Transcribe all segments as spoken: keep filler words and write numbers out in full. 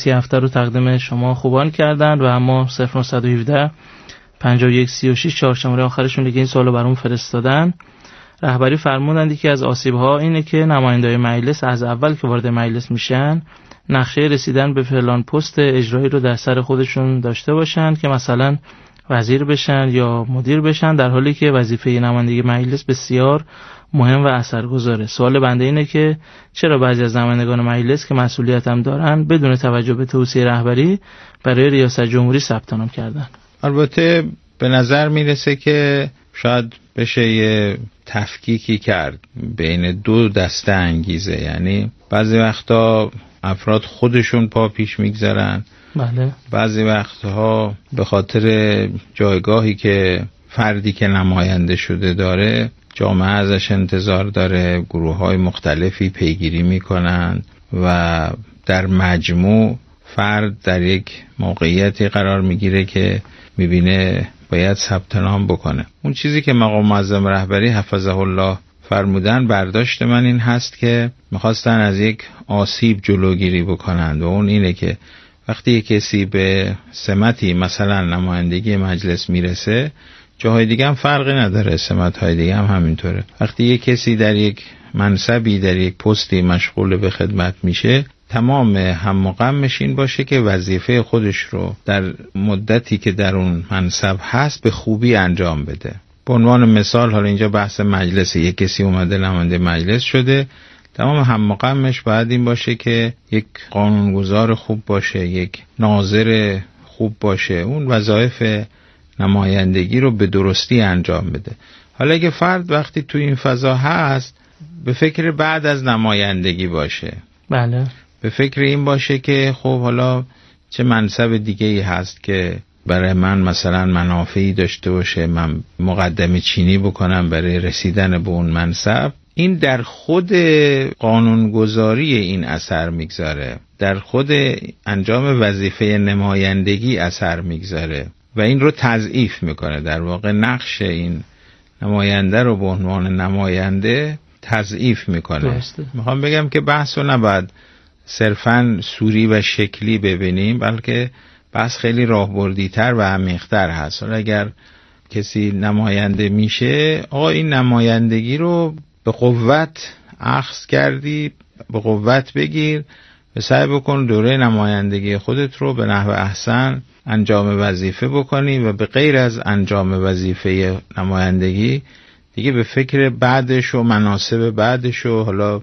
سی هفته رو تقدیم شما خوبان کردن و اما صفر نه یک هفت پنجاه و یک سی و شش چهار شماره آخرشون دیگه این سوالو برام فرستادن. رهبری فرمودند که از آسیب‌ها اینه که نماینده‌های مجلس از اول که وارد مجلس میشن نقشه رسیدن به فلان پست اجرایی رو در سر خودشون داشته باشن که مثلا وزیر بشن یا مدیر بشن، در حالی که وظیفه نمایندگی مجلس بسیار مهم و اثرگذاره. سوال بنده اینه که چرا بعضی از نمایندگان مجلس که مسئولیت هم دارن بدون توجه به توصیه رهبری برای ریاست جمهوری ثبت نام کردن؟ البته به نظر میرسه که شاید بشه یه تفکیکی کرد بین دو دسته انگیزه، یعنی بعضی وقتا افراد خودشون پا پیش میگذارن، بله. بعضی وقتها به خاطر جایگاهی که فردی که نماینده شده داره جامعه ازش انتظار داره، گروه‌های مختلفی پیگیری میکنن و در مجموع فرد در یک موقعیتی قرار میگیره که میبینه باید ثبت نام بکنه. اون چیزی که مقام معظم رهبری حفظه الله فرمودن، برداشت من این هست که میخواستن از یک آسیب جلوگیری بکنند و اون اینه که وقتی یک کسی به سمتی مثلا نمایندگی مجلس میرسه، جاهای دیگه هم فرقی نداره، سمت‌های دیگه هم همینطوره. وقتی یک کسی در یک منصبی در یک پستی مشغول به خدمت میشه، تمام هم و غمش این باشه که وظیفه خودش رو در مدتی که در اون منصب هست به خوبی انجام بده. به عنوان مثال، حالا اینجا بحث مجلس، یک کسی اومده نماینده مجلس شده، تمام هم و غمش باید این باشه که یک قانونگذار خوب باشه، یک ناظر خوب باشه، اون وظایف نمایندگی رو به درستی انجام بده. حالا اگه فرد وقتی تو این فضا هست به فکر بعد از نمایندگی باشه، بله، به فکر این باشه که خب حالا چه منصب دیگه ای هست که برای من مثلا منافعی داشته باشه، من مقدمه چینی بکنم برای رسیدن به اون منصب. این در خود قانونگذاری این اثر میگذاره، در خود انجام وظیفه نمایندگی اثر میگذاره و این رو تضعیف میکنه. در واقع نقش این نماینده رو به عنوان نماینده تضعیف میکنه. میخوام بگم که بحث رو نباید صرفاً صوری و شکلی ببینیم، بلکه بحث خیلی راهبردی‌تر و عمیق‌تر هست. اگر کسی نماینده میشه، آقا این نمایندگی رو به قوت اخذ کردی، به قوت بگیر و سعی بکن دوره نمایندگی خودت رو به نحو احسن انجام وظیفه بکنی و به غیر از انجام وظیفه نمایندگی دیگه به فکر بعدش و مناسب بعدش و حالا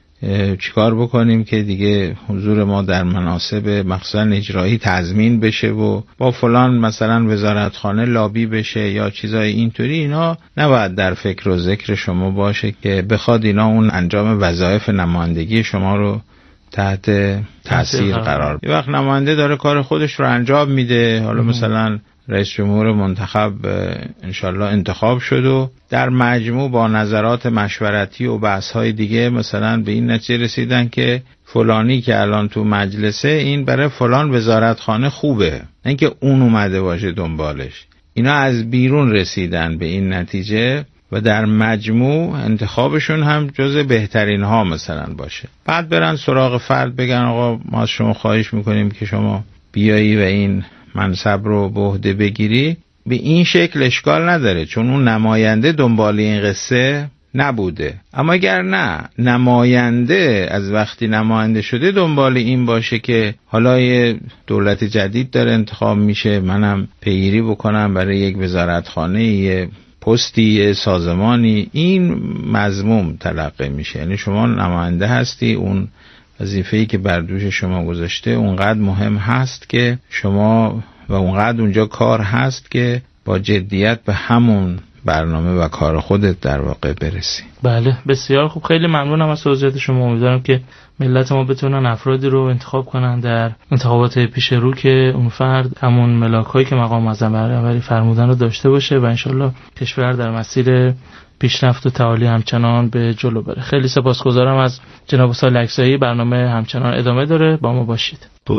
چیکار بکنیم که دیگه حضور ما در مناسب مخصوصا اجرایی تضمین بشه و با فلان مثلا وزارتخانه لابی بشه یا چیزای اینطوری، اینا نباید در فکر و ذکر شما باشه که بخواد اینا اون انجام وظایف نمایندگی شما رو تحت تاثیر قرار بده. یه وقت نماینده داره کار خودش رو انجام میده، حالا مثلا رئیس جمهور منتخب انشالله انتخاب شد و در مجموع با نظرات مشورتی و بحث‌های دیگه مثلا به این نتیجه رسیدن که فلانی که الان تو مجلسه این برای فلان وزارتخانه خوبه، نه اینکه اون اومده باشه دنبالش. اینا از بیرون رسیدن به این نتیجه و در مجموع انتخابشون هم جز بهترین ها مثلا باشه. بعد برن سراغ فرد بگن آقا ما از شما خواهش میکنیم که شما بیایی و این منصب رو به عهده بگیری. به این شکل اشکال نداره، چون اون نماینده دنبال این قصه نبوده. اما اگر نه، نماینده از وقتی نماینده شده دنبال این باشه که حالا یه دولت جدید داره انتخاب میشه، منم پیگیری بکنم برای یک وزارتخانه، یه پستی، یه سازمانی، این مذموم تلقی میشه. یعنی شما نماینده هستی، اون وظیفه‌ای که بر دوش شما گذاشته اونقدر مهم هست که شما و اونقدر اونجا کار هست که با جدیت به همون برنامه و کار خودت در واقع برسی. بله، بسیار خوب. خیلی ممنونم از توضیحات شما. امیدوارم که ملت ما بتونن افرادی رو انتخاب کنن در انتخابات پیش رو که اون فرد همون ملاکایی که مقام معظم رهبری فرمودن رو داشته باشه و انشالله کشور در مسیر پیشرفت و تعالی همچنان به جلو بره. خیلی سپاسگزارم از جناب استاد لکزایی. برنامه همچنان ادامه داره، با ما باشید. تو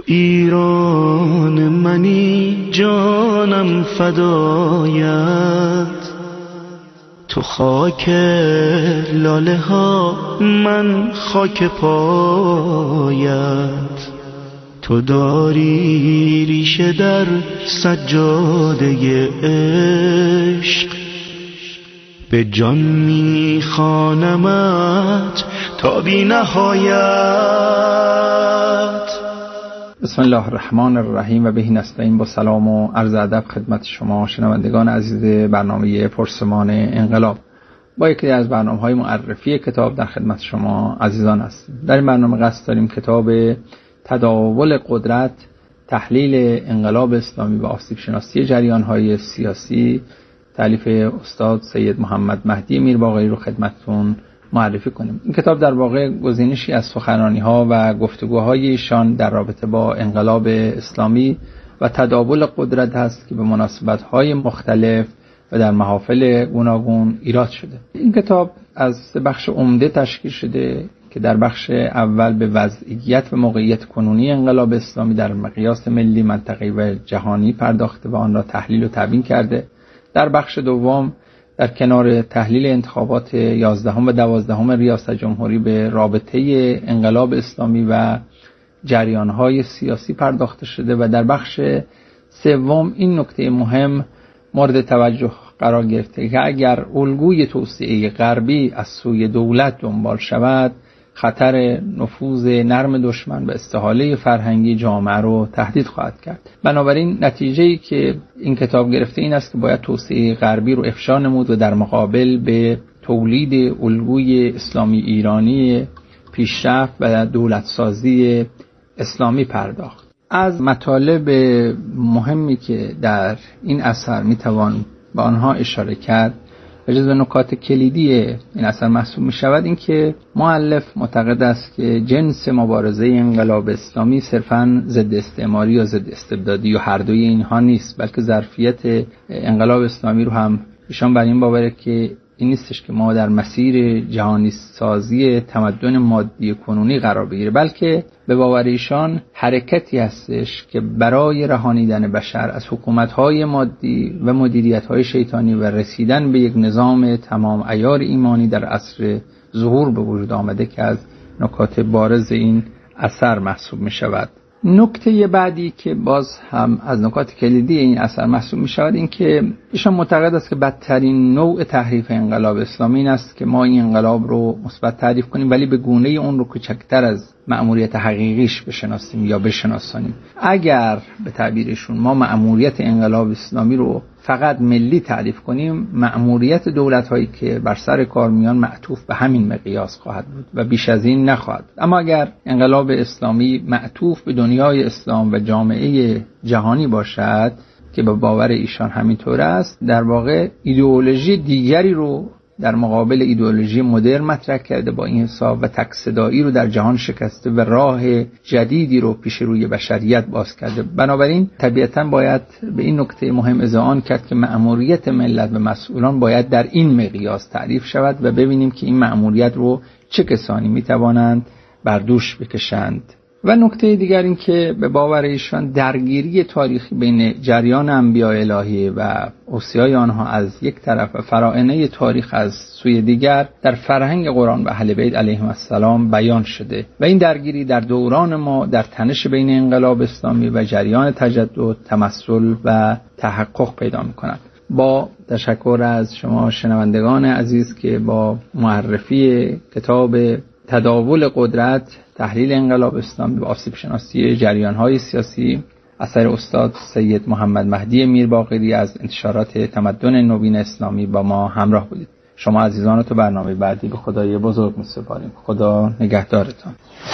ایران منی جانم فدایت، تو خاک لاله ها من خاک پایت، تو داری ریشه در سجاده عشق، به جان میخوانمت تا بی نهایت. بسم الله الرحمن الرحیم و به نستعین. با سلام و عرض ادب خدمت شما شنوندگان عزیز برنامه پرسمان انقلاب. با یکی از برنامه‌های معرفی کتاب در خدمت شما عزیزان هستیم. در این برنامه قصد داریم کتاب تداول قدرت، تحلیل انقلاب اسلامی و آسیب شناسی جریان‌های سیاسی تالیف استاد سید محمد مهدی میرباقری رو خدمتتون معرفی کنیم. این کتاب در واقع گزینشی از سخنرانی‌ها و گفتگوهای ایشان در رابطه با انقلاب اسلامی و تداول قدرت است که به مناسبت‌های مختلف و در محافل گوناگون ایراد شده. این کتاب از سه بخش عمده تشکیل شده که در بخش اول به وضعیت و موقعیت کنونی انقلاب اسلامی در مقیاس ملی، منطقه‌ای و جهانی پرداخته و آن را تحلیل و تبیین کرده. در بخش دوم در کنار تحلیل انتخابات یازدهم و دوازدهم ریاست جمهوری به رابطه انقلاب اسلامی و جریان‌های سیاسی پرداخته شده و در بخش سوم این نکته مهم مورد توجه قرار گرفته که اگر الگوی توسعه غربی از سوی دولت دنبال شود، خطر نفوذ نرم دشمن و استحاله فرهنگی جامعه رو تهدید خواهد کرد. بنابراین نتیجه‌ای که این کتاب گرفته این است که باید توسعه غربی رو افشا نمود و در مقابل به تولید الگوی اسلامی ایرانی پیشرفت و دولتسازی اسلامی پرداخت. از مطالب مهمی که در این اثر میتوان به آنها اشاره کرد و جزو نکات کلیدی این اثر محسوب می شود این که مؤلف معتقد است که جنس مبارزه انقلاب اسلامی صرفاً ضد استعماری یا ضد استبدادی یا هر دوی اینها نیست، بلکه ظرفیت انقلاب اسلامی رو هم ایشان بر این باوره که این نیستش که ما در مسیر جهانی سازی تمدن مادی کنونی قرار بگیره، بلکه به باور ایشان حرکتی هستش که برای رهانیدن بشر از حکومت‌های مادی و مدیریت‌های شیطانی و رسیدن به یک نظام تمام عیار ایمانی در عصر ظهور به وجود آمده که از نکات بارز این اثر محسوب می شود. نکته بعدی که باز هم از نکات کلیدی این اثر محسوب می شود این که ایشان معتقد است که بدترین نوع تحریف انقلاب اسلامی این است که ما این انقلاب رو مثبت تعریف کنیم ولی به گونه اون رو کوچکتر از مأموریت حقیقیش بشناسیم یا بشناسانیم. اگر به تعبیرشون ما مأموریت انقلاب اسلامی رو فقط ملی تعریف کنیم، مأموریت دولت‌هایی که بر سر کار میان معطوف به همین مقیاس خواهد بود و بیش از این نخواهد. اما اگر انقلاب اسلامی معطوف به دنیای اسلام و جامعه جهانی باشد که به باور ایشان همینطور است، در واقع ایدئولوژی دیگری رو در مقابل ایدئولوژی مدرن مطرح کرده با این حساب و تک‌صدایی رو در جهان شکسته و راه جدیدی رو پیش روی بشریت باز کرده. بنابراین طبیعتاً باید به این نکته مهم اذعان کرد که مأموریت ملت و مسئولان باید در این مقیاس تعریف شود و ببینیم که این مأموریت رو چه کسانی میتوانند بر دوش بکشند. و نکته دیگر این که به باور ایشان درگیری تاریخی بین جریان انبیاء الهی و اوصیای آنها از یک طرف و فراعنه تاریخ از سوی دیگر در فرهنگ قرآن و اهل بیت علیهم السلام بیان شده و این درگیری در دوران ما در تنش بین انقلاب اسلامی و جریان تجدد تمثل و تحقق پیدا می‌کند. با تشکر از شما شنوندگان عزیز که با معرفی کتاب تداول قدرت، تحلیل انقلاب اسلامی و آسیب شناسی جریان‌های سیاسی اثر استاد سید محمد مهدی میرباقری از انتشارات تمدن نوین اسلامی با ما همراه بودید. شما عزیزان رو تو برنامه بعدی به خدای بزرگ می‌سپاریم. خدا نگهدارتان.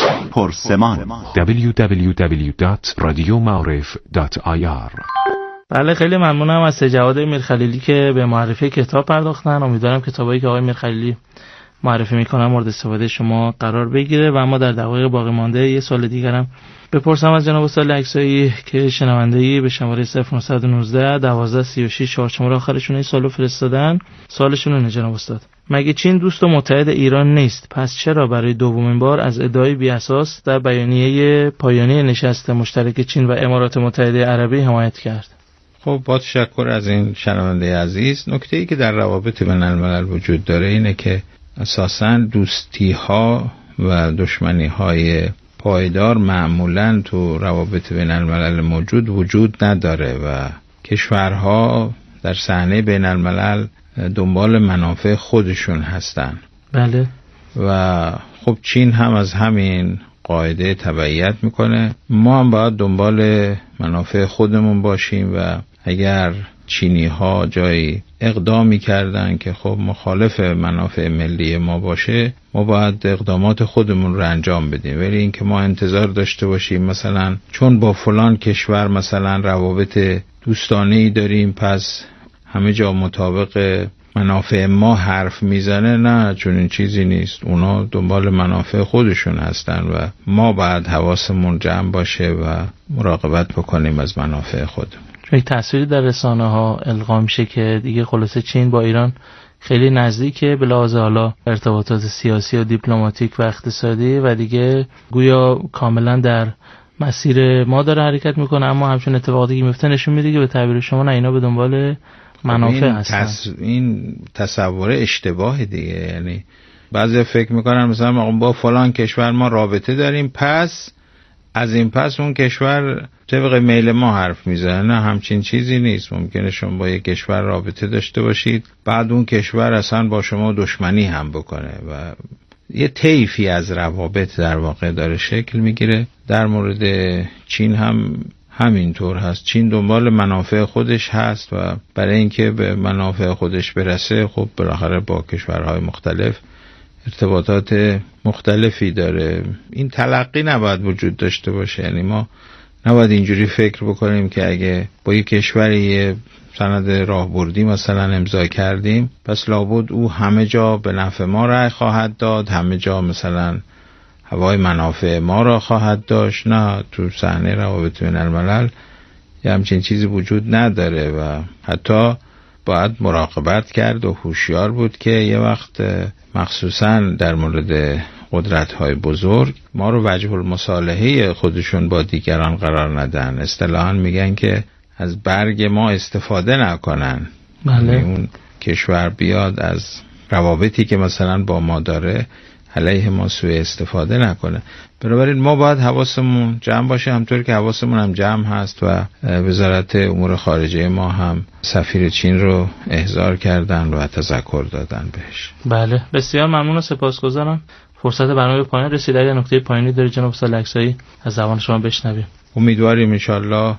پرسمان دبلیو دبلیو دبلیو دات رادیو معارف دات آی آر. بله، خیلی ممنونم از سجاد میرخلیلی که به معرفی کتاب پرداختن. امیدوارم کتابایی که آقای میرخلیلی معرفی میکنم مورد استفاده شما قرار بگیره و اما در دقایق باقی مانده یه سال دیگرم بپرسم از جناب استاد لکسایی که شنونده‌ای به شماره صفر نه یک نه دوازده سی و شش چهار شماره آخرشون این سالو فرستادن. سوالشون اینه جناب استاد: مگه چین دوست و متحد ایران نیست؟ پس چرا برای دومین بار از ادعای بی اساس در بیانیه پایانی نشست مشترک چین و امارات متحده عربی حمایت کرد؟ خب با تشکر از این شنونده عزیز، نکته‌ای که در روابط بین الملل وجود داره اینه که اساساً دوستی ها و دشمنی های پایدار معمولاً تو روابط بین الملل موجود وجود نداره و کشورها در صحنه بین الملل دنبال منافع خودشون هستن. بله. و خب چین هم از همین قاعده تبعیت میکنه. ما هم باید دنبال منافع خودمون باشیم و اگر چینی ها جایی اقدامی کردن که خب مخالف منافع ملی ما باشه، ما باید اقدامات خودمون رو انجام بدیم. ولی اینکه ما انتظار داشته باشیم مثلا چون با فلان کشور مثلا روابط دوستانه‌ای داریم پس همه جا مطابق منافع ما حرف میزنه، نه، چون این چیزی نیست. اونا دنبال منافع خودشون هستن و ما باید حواسمون جمع باشه و مراقبت بکنیم از منافع خودمون. یک تصویری در رسانه ها القا میشه که دیگه خلاصه چین با ایران خیلی نزدیکه به لحاظ حالا ارتباطات سیاسی و دیپلماتیک و اقتصادی و دیگه گویا کاملا در مسیر ما داره حرکت میکنه، اما همچون اتفاقاتی که میفته نشون میده که به تعبیر شما نه اینا به دنبال منافع این هستن. تص... این تصور اشتباه دیگه. یعنی بعضی فکر میکنن مثلا با فلان کشور ما رابطه داریم پس از این پس اون کشور طبق میل ما حرف میزنه. نه، همچین چیزی نیست. ممکنه شما با یک کشور رابطه داشته باشید بعد اون کشور اصلا با شما دشمنی هم بکنه و یه طیفی از روابط در واقع داره شکل میگیره. در مورد چین هم همینطور هست. چین دنبال منافع خودش هست و برای اینکه به منافع خودش برسه خب بالاخره با کشورهای مختلف ارتباطات مختلفی داره. این تلقی نباید وجود داشته باشه. یعنی ما نباید اینجوری فکر بکنیم که اگه با یک کشوری سند راهبردی مثلا امضا کردیم پس لابد او همه جا به نفع ما رأی خواهد داد، همه جا مثلا هوای منافع ما را خواهد داشت. نه، تو صحنه روابط بین الملل یه همچین چیزی وجود نداره و حتی باید مراقبت کرد و هوشیار بود که یه وقت مخصوصا در مورد قدرت‌های بزرگ ما رو وجه المصالحه خودشون با دیگران قرار ندن. اصطلاحاً میگن که از برگ ما استفاده نکنن. بله. اون کشور بیاد از روابطی که مثلا با ما داره علیه ما سوء استفاده نکنه. بنابراین ما باید حواسمون جمع باشه، همطور که حواسمون هم جمع هست و وزارت امور خارجه ما هم سفیر چین رو احضار کردن و تذکر دادن بهش. بله، بسیار ممنون و سپاسگزارم. فرصت برنامه پایان رسید. اگر نکته پایانی داری جناب استاد لکسایی از زبان شما بشنویم. امیدواریم انشالله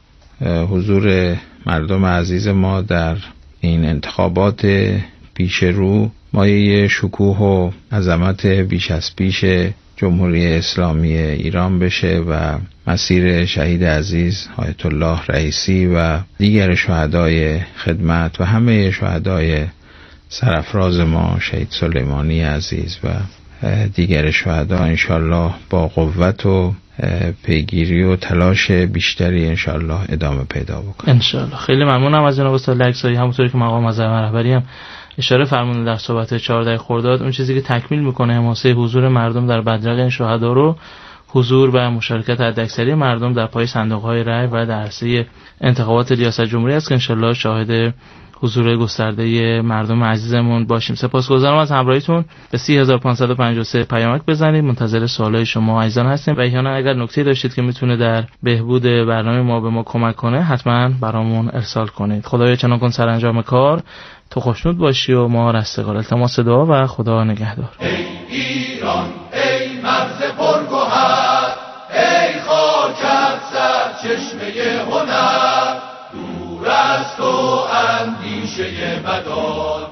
حضور مردم عزیز ما در این انتخابات پیش رو مایه شکوه و عظمت بیش از پیش جمهوری اسلامی ایران بشه و مسیر شهید عزیز آیت الله رئیسی و دیگر شهدای خدمت و همه شهدای سرافراز ما شهید سلیمانی عزیز و دیگر شهدا انشالله با قوت و پیگیری و تلاش بیشتری انشالله ادامه پیدا بکنه. انشالله. خیلی ممنونم از جناب استاد لکسایی. همونطوری که مقام معظم رهبری هم اشاره فرمودن در صحبت چهاردهم خرداد، اون چیزی که تکمیل میکنه حماسه حضور مردم در بدرق این شهدا رو حضور و مشارکت حداکثری مردم در پای صندوق‌های رای و در عرصه انتخابات ریاست جمهوری است که انشالله شاهد حضور گسترده مردم عزیزمون باشیم. سپاسگزارم از همراهیتون. به سه هزار و پانصد و پنجاه و سه پیامک بزنید. منتظر سوالای شما عزیزان هستیم و احیانا اگر نکته داشتید که میتونه در بهبود برنامه ما به ما کمک کنه حتما برامون ارسال کنید. خدایا چنان کن سرانجام کار تو خوشنود باشی و ما رستگار. التماس دعا و خدا نگهدار. ای ایران ای مرز پرگوهر، ای خاکت سرچشمه هنر، دور از تو اندیشه بدان،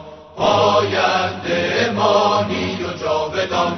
پاینده مانی و جاودان.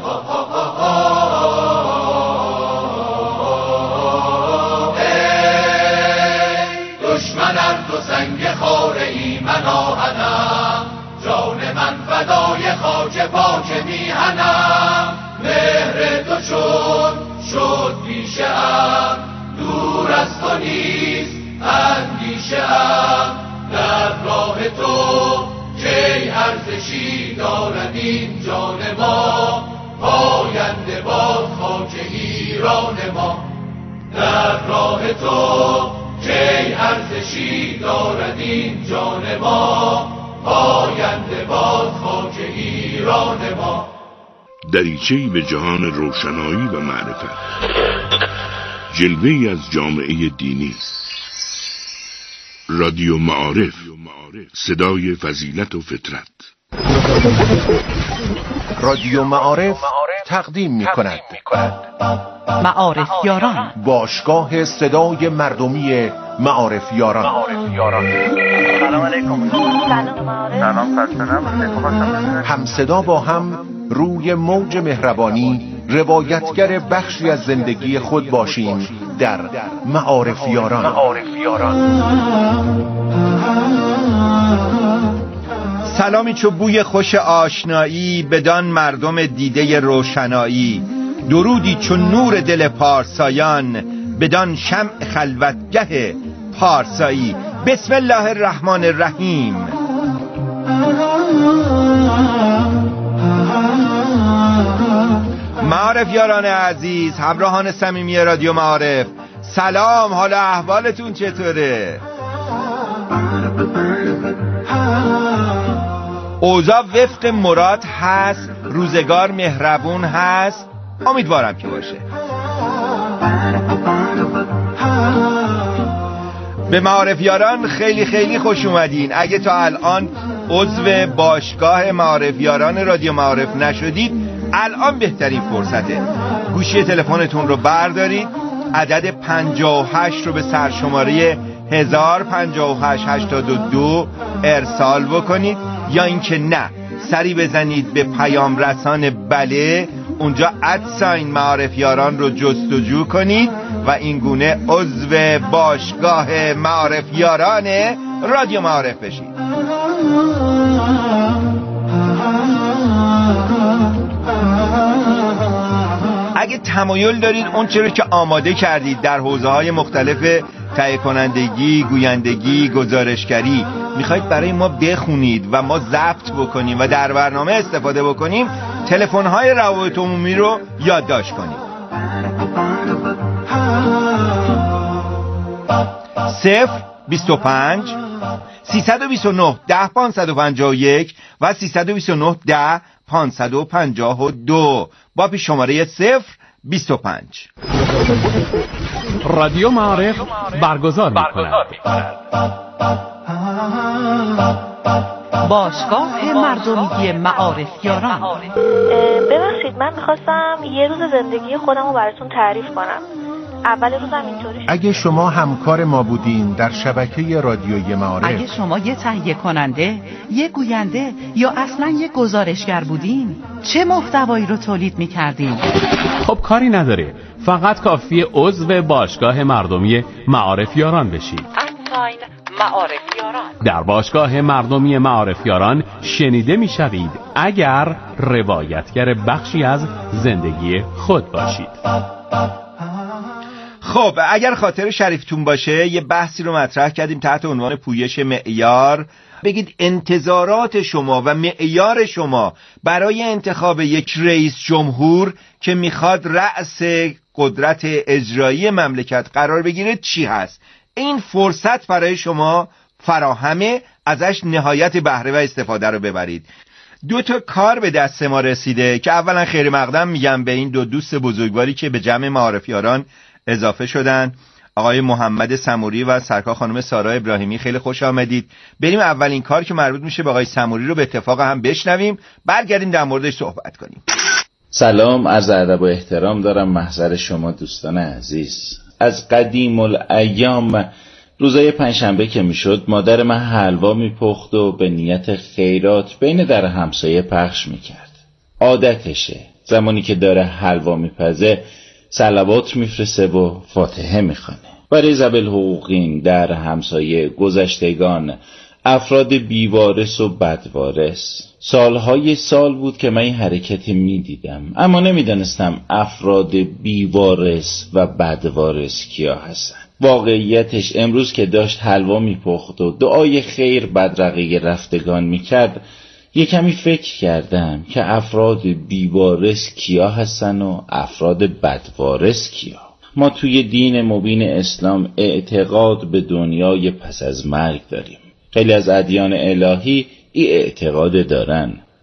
ای دشمنم تو سنگ خاره ای من آهنم، جان من فدای خاک پاک میهنم. مهر تو چون شد پیشه ام، دور از تو نیست اندیشه ام. در راه تو کی ارزشی دارد این جان ما، پاینده باد خاک ایران ما. در راه تو کی ارزشی دارد این جان ما، پاینده باد خاک ایران ما. دریچه‌ای به جهان روشنایی و معرفت، جلوه‌ای از جامعه دینی. رادیو معارف، صدای فضیلت و فطرت. رادیو معارف تقدیم می کند معارف یاران، باشگاه صدای مردمی معارف یاران. سلام علیکم. سلام سلام. هم صدا با هم روی موج مهربانی روایتگر بخشی از زندگی خود باشیم در معارف یاران. سلامی چو بوی خوش آشنایی بدان مردم دیده روشنایی، درودی چو نور دل پارسایان بدان شمع خلوتگه پارسایی. بسم الله الرحمن الرحیم. معارف یاران عزیز، همراهان صمیمی رادیو معارف، سلام. حالا احوالتون چطوره؟ اوضاع وفق مراد هست؟ روزگار مهربون هست؟ امیدوارم که باشه. به معارف یاران خیلی خیلی خوش اومدین. اگه تا الان عضو باشگاه معارف یاران رادیو معارف نشدید، الان بهترین فرصته. گوشی تلفنتون رو بردارید، عدد پنجاه و هشت رو به سرشماره هزار و پنجاه و هشت هشتاد و دو ارسال بکنید، یا اینکه نه سری بزنید به پیام رسان بله، اونجا ادساین معارف یاران رو جستجو کنید و این گونه عضو باشگاه معارف یاران رادیو معارف بشید. اگه تمایل دارید اون چیزی که آماده کردید در حوزه‌های مختلف تهیه کنندگی، گویندگی، گزارشگری میخواید برای ما بخونید و ما ضبط بکنیم و در برنامه استفاده بکنیم، تلفن‌های روابط عمومی رو یادداشت کنید. صفر بیست و پنج سیصد و بیست و نه ده پانصد و پنجاه و یک و سیصد و بیست و نه ده پانصد و پنجاه و دو با پیش شماره صفر بیست و پنج. رادیو معارف برگزار می‌کند باشگاه مردمی معارف یاران. ببخشید، من میخواستم یه روز زندگی خودم رو براتون تعریف کنم. اول روزم اینطوری شد. اگه شما همکار ما بودین در شبکه رادیوی معارف، اگه شما یه تهیه کننده، یه گوینده یا اصلا یه گزارشگر بودین، چه محتوایی رو تولید میکردین؟ خب کاری نداره، فقط کافیه عضو باشگاه مردمی معارف یاران بشید. ادساین معارف یاران. در باشگاه مردمی معارف یاران شنیده میشوید اگر روایتگر بخشی از زندگی خود باشید. خب اگر خاطر شریفتون باشه یه بحثی رو مطرح کردیم تحت عنوان پویش معیار. بگید انتظارات شما و معیار شما برای انتخاب یک رئیس جمهور که میخواد رأس قدرت اجرایی مملکت قرار بگیره چی هست؟ این فرصت برای شما فراهمه، ازش نهایت بهره و استفاده رو ببرید. دو تا کار به دست ما رسیده که اولا خیر مقدم میگم به این دو دوست بزرگواری که به جمع معارف یاران اضافه شدن، آقای محمد سموری و سرکار خانم سارا ابراهیمی. خیلی خوش آمدید. بریم اولین کار که مربوط میشه به آقای سموری رو به اتفاق هم بشنویم، برگردیم در موردش صحبت کنیم. سلام، عرض ادب و احترام دارم محضر شما دوستان عزیز. از قدیم الایام روزای پنجشنبه که میشد مادر من حلوا میپخت و به نیت خیرات بین در همسایه پخش میکرد. عادتشه زمانی که داره حلوا میپزه صلوات میفرسته و فاتحه میخونه. برای ذوی حقوقین در همسایه، گذشتگان، افراد بیوارث و بدوارث. سالهای سال بود که من این حرکتی میدیدم، اما نمیدانستم افراد بیوارث و بدوارث کیا هستن. واقعیتش امروز که داشت حلوا میپخت و دعای خیر بدرقه رفتگان میکرد، یه کمی فکر کردم که افراد بیوارث کیا هستن و افراد بدوارث کیا. ما توی دین مبین اسلام اعتقاد به دنیای پس از مرگ داریم. خیلی از ادیان الهی این اعتقاد دارن.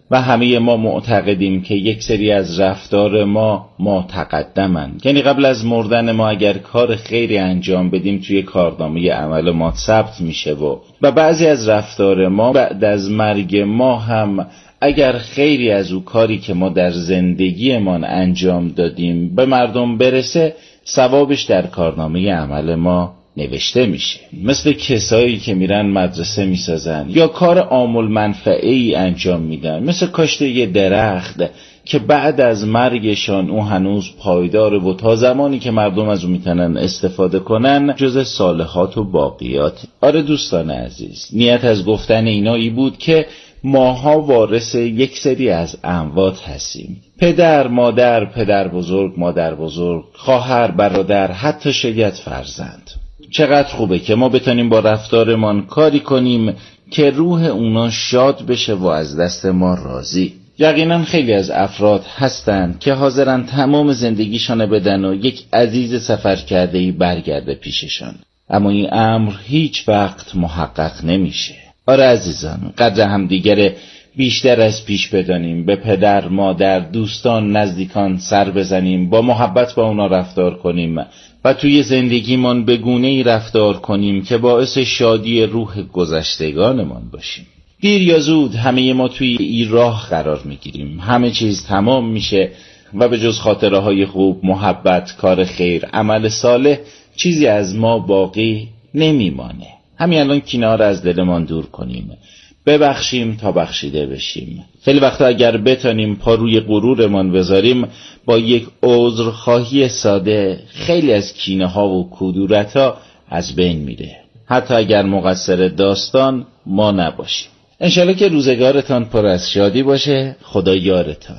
و همه ما معتقدیم که یک سری از رفتار ما ما تقدمن، یعنی قبل از مردن ما اگر کار خیری انجام بدیم توی کارنامه عمل ما ثبت میشه و و بعضی از رفتار ما بعد از مرگ ما هم اگر خیری از او کاری که ما در زندگیمان انجام دادیم به مردم برسه، ثوابش در کارنامه عمل ما نوشته میشه. مثل کسایی که میرن مدرسه میسازن یا کار عامل منفعه‌ای انجام میدن، مثل کاشت یه درخت که بعد از مرگشان اون هنوز پایداره و تا زمانی که مردم از اون میتونن استفاده کنن جز صالحات و باقیات. آره دوستان عزیز، نیت از گفتن اینایی بود که ماها وارث یک سری از اموات هستیم. پدر، مادر، پدر بزرگ، مادر بزرگ، خواهر، برادر، حتی شاید فرزند. چقدر خوبه که ما بتونیم با رفتارمان کاری کنیم که روح اونا شاد بشه و از دست ما راضی. یقینا خیلی از افراد هستند که حاضرن تمام زندگیشان بدن و یک عزیز سفر کرده‌ای برگرده پیششان، اما این امر هیچ وقت محقق نمیشه. آره عزیزان، قدر همدیگر بیشتر از پیش بدانیم، به پدر، مادر، دوستان، نزدیکان سر بزنیم، با محبت با اونا رفتار کنیم و توی زندگیمان به گونه‌ای رفتار کنیم که باعث شادی روح گذشتگانمان باشیم. دیر یا زود همه ما توی این راه قرار میگیریم، همه چیز تمام میشه و به جز خاطره های خوب، محبت، کار خیر، عمل صالح چیزی از ما باقی نمیمانه. همین الان کینه ها رو از دلمان دور کنیم، ببخشیم تا بخشیده بشیم. خیلی وقتا اگر بتونیم پا روی غرورمان بذاریم، با یک عذرخواهی ساده خیلی از کینه ها و کدورت ها از بین میره، حتی اگر مقصر داستان ما نباشیم. انشالله که روزگارتان پر از شادی باشه. خدا یارتان.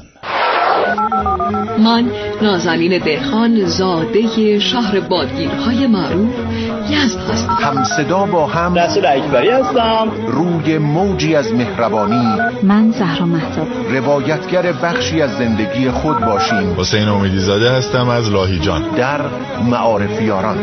من نازنین دهخان، زاده شهر بادگیرهای معروف یزد هستم. همصدا با هم رسول اکبری هستم. روی موجی از مهربانی، من زهرا مهتاب، روایتگر بخشی از زندگی خود باشیم. حسین امیدی‌زاده هستم از لاهیجان. در معارف یاران.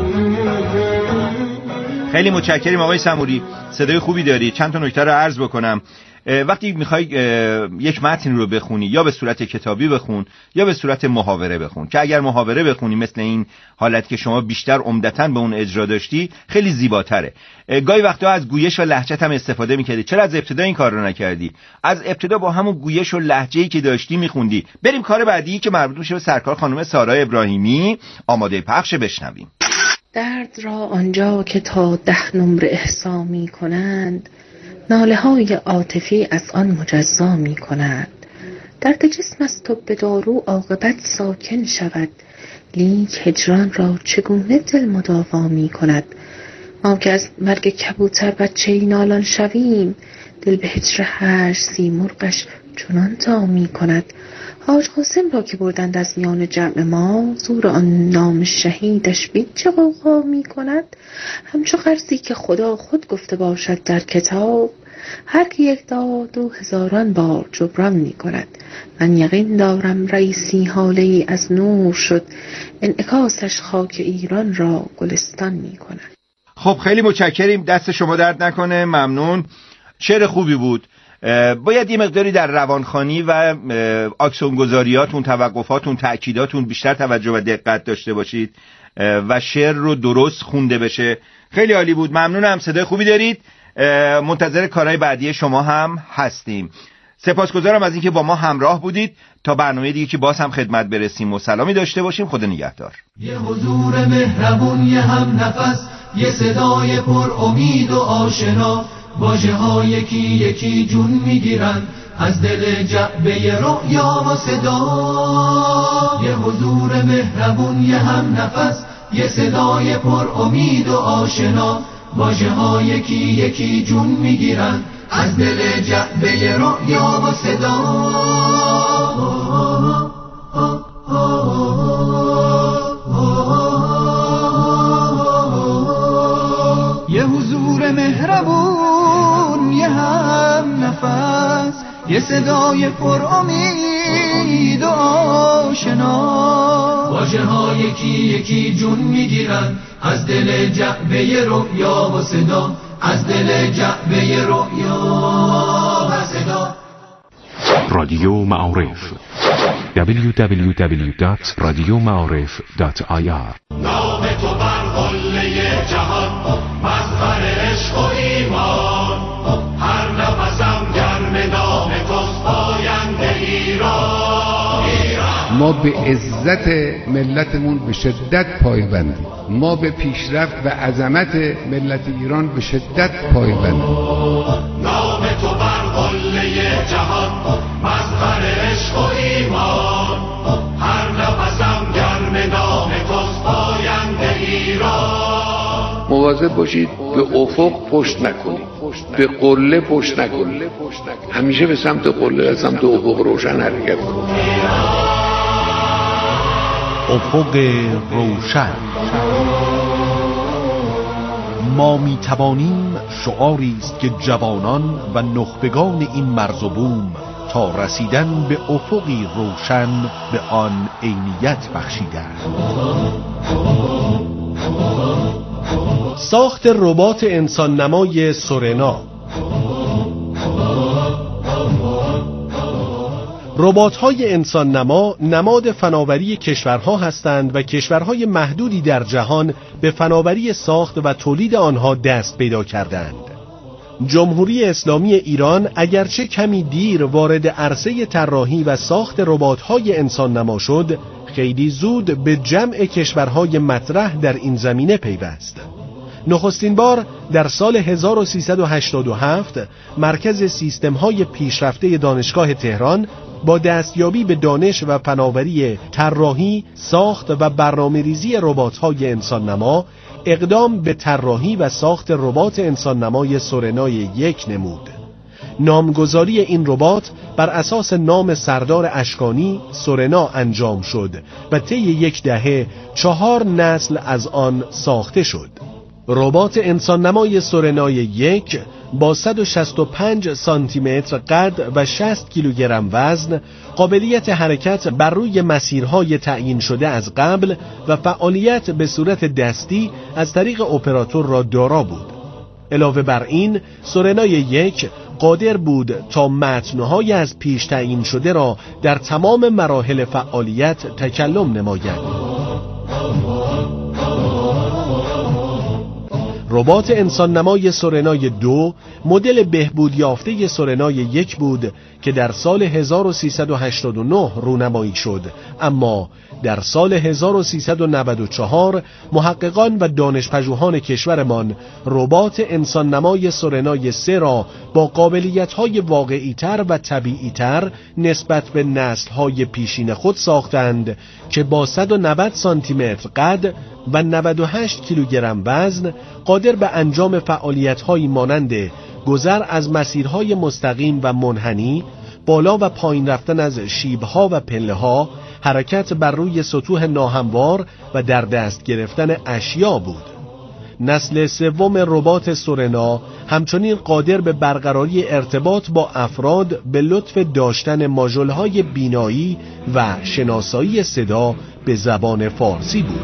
خیلی متشکریم آقای سموری، صدای خوبی داری. چند تا نکته رو عرض بکنم. وقتی میخوای یک متن رو بخونی، یا به صورت کتابی بخون یا به صورت محاوره بخون، که اگر محاوره بخونی مثل این حالت که شما بیشتر عمدتاً به اون اجرا داشتی خیلی زیباتره. گاهی وقتا از گویش و لهجت هم استفاده میکردی، چرا از ابتدا این کار رو نکردی؟ از ابتدا با همون گویش و لهجه‌ای که داشتی میخوندی. بریم کار بعدی که مربوط میشه به سرکار خانم سارا ابراهیمی. آماده پخش، بشنویم. درد را آنجا که تا ده نمره احصا می کنند، ناله های عاطفی از آن مجزا می کند. درد جسم است و به دارو عاقبت ساکن شود، لیک هجران را چگونه دل مداوا می کند. ما که از مرگ کبوتر بچه‌ای نالان شویم، دل به هجر هشت سیمرغش چنان تا می کند. حاج قاسم را که بردند از میان جمع ما، زور آن نام شهیدش بین چه غوغا می کند. همچو قرضی که خدا خود گفته باشد در کتاب، هر کی یک داد و هزاران بار جبران می کند. من یقین دارم رئیسی حاله ای از نور شد، انعکاسش خاک ایران را گلستان می کند. خب خیلی متشکریم، دست شما درد نکنه، ممنون. شعر خوبی بود. باید یه مقداری در روانخوانی و آکسونگذاریاتون، توقفاتون، تأکیداتون بیشتر توجه و دقت داشته باشید و شعر رو درست خونده بشه. خیلی عالی بود، ممنونم، صدای خوبی دارید. منتظر کارهای بعدی شما هم هستیم. سپاسگزارم از اینکه با ما همراه بودید. تا برنامه دیگه که باز هم خدمت برسیم و سلامی داشته باشیم. خدا نگهدار. یه حضور مهربون، یه هم نفس، یه صدای پر امید و آشنا، واژه ها یکی یکی جون میگیرن از دل جعبه رؤیا و صدا. یه حضور مهربون، یه هم نفس، یه صدای پر امید و آشنا، واژه ها یکی یکی جون میگیرن از دل جعبه رؤیا و صدا. یه حضور مهربون، یه هم نفس، یه صدای پر امید و آشنا، واژه ها یکی یکی جون میگیرن از دل جعبه رؤیا و صدا، از دل جعبه رؤیا و صدا. رادیو معارف دبلیو دبلیو دبلیو دات رادیو معارف دات آی آر. نام تو بر قله جهان، مظهر عشق و ایمان، هر نفسم گرم نام توست، پاینده ایران. ما به عزت ملتمون به شدت پایبندیم، ما به پیشرفت و عظمت ملت ایران به شدت پایبندیم. نام تو بر قله جهان، مظهر عشق و ایمان، هر نفسم گرم نام توست، پاینده ایران. مواظب باشید به افق پشت نکنید، به قله پشت نکنید، همیشه به سمت قله و سمت افق روشن حرکت کنید. افق روشن. ما می توانیم شعاری است که جوانان و نخبگان این مرز و بوم تا رسیدن به افقی روشن به آن عینیت بخشیدند. ساخت ربات انسان نمای سورنا. ربات‌های انسان نما نماد فناوری کشورها هستند و کشورهای محدودی در جهان به فناوری ساخت و تولید آنها دست پیدا کردند. جمهوری اسلامی ایران اگرچه کمی دیر وارد عرصه طراحی و ساخت ربات‌های انسان نما شد، خیلی زود به جمع کشورهای مطرح در این زمینه پیوست. نخستین بار در سال هزار و سیصد و هشتاد و هفت مرکز سیستم‌های پیشرفته دانشگاه تهران با دستیابی به دانش و فناوری طراحی، ساخت و برنامه‌ریزی ربات‌های انسان نما اقدام به طراحی و ساخت ربات انسان نمای سورنای یک نمود. نامگذاری این ربات بر اساس نام سردار اشکانی سورنا انجام شد و طی یک دهه چهار نسل از آن ساخته شد. ربات انسان نمای سورنای یک با صد و شصت و پنج سانتی متر قد و شصت کیلوگرم وزن، قابلیت حرکت بر روی مسیرهای تعیین شده از قبل و فعالیت به صورت دستی از طریق اپراتور را دارا بود. علاوه بر این، سورنای یک قادر بود تا متن‌های از پیش تعیین شده را در تمام مراحل فعالیت تکلم نماید. ربات انسان نمای سورنای دو مدل بهبود یافته سورنای یک بود که در سال هزار و سیصد و هشتاد و نه رونمایی شد، اما در سال هزار و سیصد و نود و چهار محققان و دانشپژوهان کشورمان ربات انسان نمای سورنای سه را با قابلیت‌های واقعی‌تر و طبیعی‌تر نسبت به نسل‌های پیشین خود ساختند که با صد و نود سانتی متر قد و نود و هشت کیلوگرم وزن قادر به انجام فعالیت‌هایی مانند گذر از مسیرهای مستقیم و منحنی، بالا و پایین رفتن از شیب‌ها و پله‌ها، حرکت بر روی سطوح ناهموار و در دست گرفتن اشیا بود. نسل سوم ربات سورنا همچنین قادر به برقراری ارتباط با افراد به لطف داشتن ماژول‌های بینایی و شناسایی صدا به زبان فارسی بود.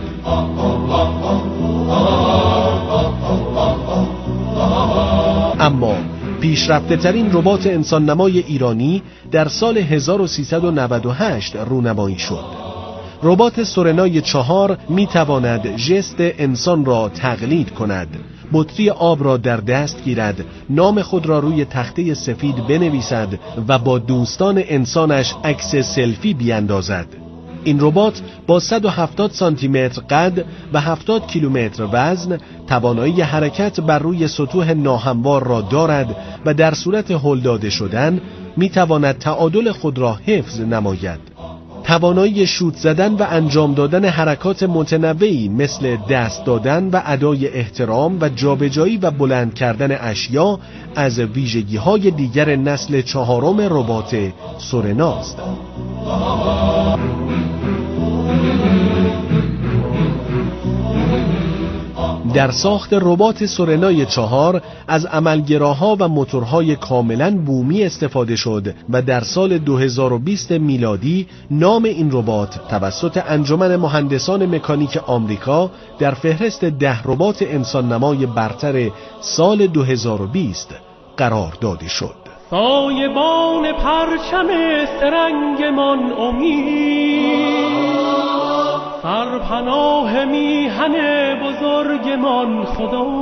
اما پیشرفته ترین ربات انسان نمای ایرانی در سال هزار و سیصد و نود و هشت رونمایی شد. ربات سورنای چهار می تواند ژست انسان را تقلید کند، بطری آب را در دست گیرد، نام خود را روی تخته سفید بنویسد و با دوستان انسانش عکس سلفی بیاندازد. این ربات با صد و هفتاد سانتی متر قد و هفتاد کیلومتر وزن توانایی حرکت بر روی سطوح ناهموار را دارد و در صورت هل داده شدن می تواند تعادل خود را حفظ نماید. توانایی شوت زدن و انجام دادن حرکات متنوعی مثل دست دادن و ادای احترام و جابجایی و بلند کردن اشیا از ویژگی‌های دیگر نسل چهارم ربات سورناست. در ساخت ربات سورنای چهار از عملگراها و موتورهای کاملا بومی استفاده شد و در سال دو هزار و بیست میلادی نام این ربات توسط انجمن مهندسان مکانیک آمریکا در فهرست ده ربات انسان نمای برتر سال دو هزار و بیست قرار داده شد. سایبان پرچم سرنگمان امید، سرپناه میهن بزرگمان خدا.